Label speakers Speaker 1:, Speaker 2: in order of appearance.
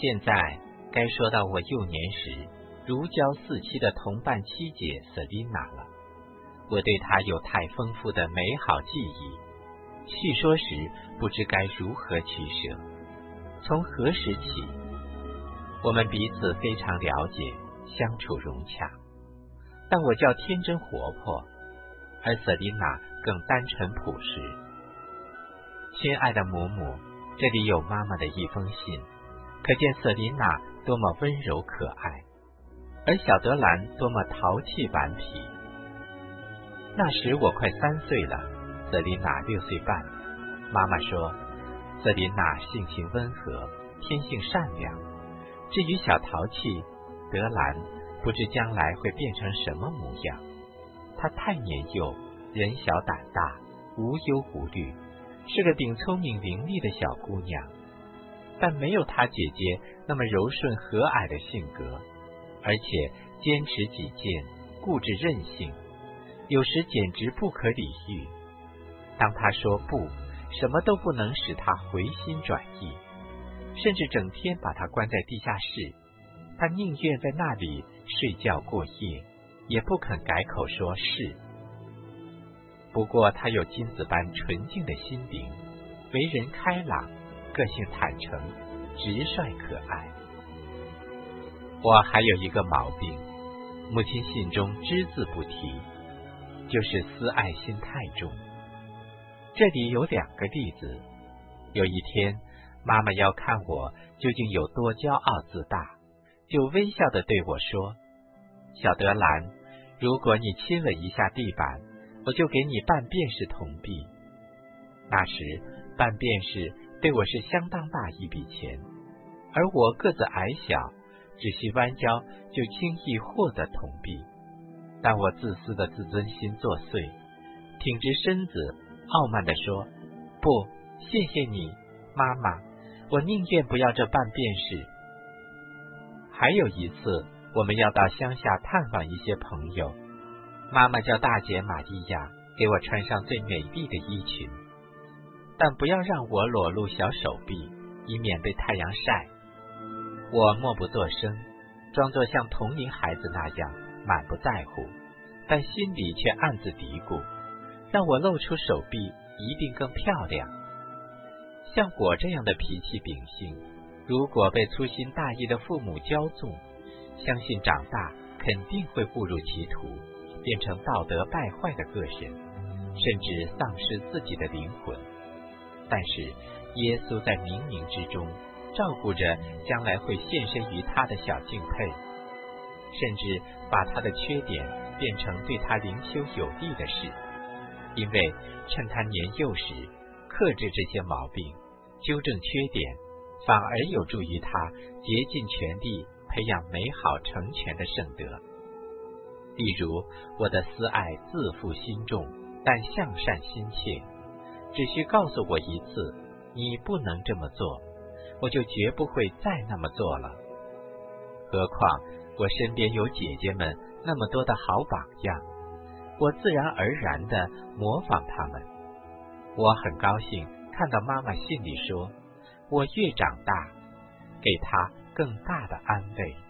Speaker 1: 现在该说到我幼年时如胶似漆的同伴妻姐瑟琳娜了。我对她有太丰富的美好记忆，细说时不知该如何取舍。从何时起，我们彼此非常了解，相处融洽，但我较天真活泼，而瑟琳娜更单纯朴实。亲爱的母母，这里有妈妈的一封信，可见瑟琳娜多么温柔可爱，而小德兰多么淘气顽皮。那时我快3岁了，瑟琳娜6岁半。妈妈说，瑟琳娜性情温和，天性善良。至于小淘气德兰，不知将来会变成什么模样。她太年幼，人小胆大，无忧无虑，是个顶聪明伶俐的小姑娘，但没有她姐姐那么柔顺和蔼的性格，而且坚持己见，固执任性，有时简直不可理喻。当她说不，什么都不能使她回心转意，甚至整天把她关在地下室，她宁愿在那里睡觉过夜，也不肯改口说是。不过她有金子般纯净的心灵，为人开朗，个性坦诚，直率可爱。我还有一个毛病，母亲信中只字不提，就是私爱心太重。这里有2个例子。有一天，妈妈要看我究竟有多骄傲自大，就微笑地对我说，小德兰，如果你亲吻一下地板，我就给你半便士铜币。那时半便士对我是相当大一笔钱，而我个子矮小，只需弯腰就轻易获得铜币。但我自私的自尊心作祟，挺直身子傲慢地说，不，谢谢你妈妈，我宁愿不要这半便士。还有一次，我们要到乡下探访一些朋友，妈妈叫大姐玛利亚给我穿上最美丽的衣裙，但不要让我裸露小手臂，以免被太阳晒。我默不作声，装作像同龄孩子那样满不在乎，但心里却暗自嘀咕，让我露出手臂一定更漂亮。像我这样的脾气秉性，如果被粗心大意的父母骄纵，相信长大肯定会误入歧途，变成道德败坏的个人，甚至丧失自己的灵魂。但是耶稣在冥冥之中照顾着将来会献身于他的小敬佩，甚至把他的缺点变成对他灵修有利的事，因为趁他年幼时克制这些毛病，纠正缺点，反而有助于他竭尽全力培养美好成全的圣德。例如，我的私爱自负心重，但向善心切，只需告诉我一次你不能这么做，我就绝不会再那么做了。何况我身边有姐姐们那么多的好榜样，我自然而然地模仿她们。我很高兴看到妈妈信里说，我越长大，给她更大的安慰。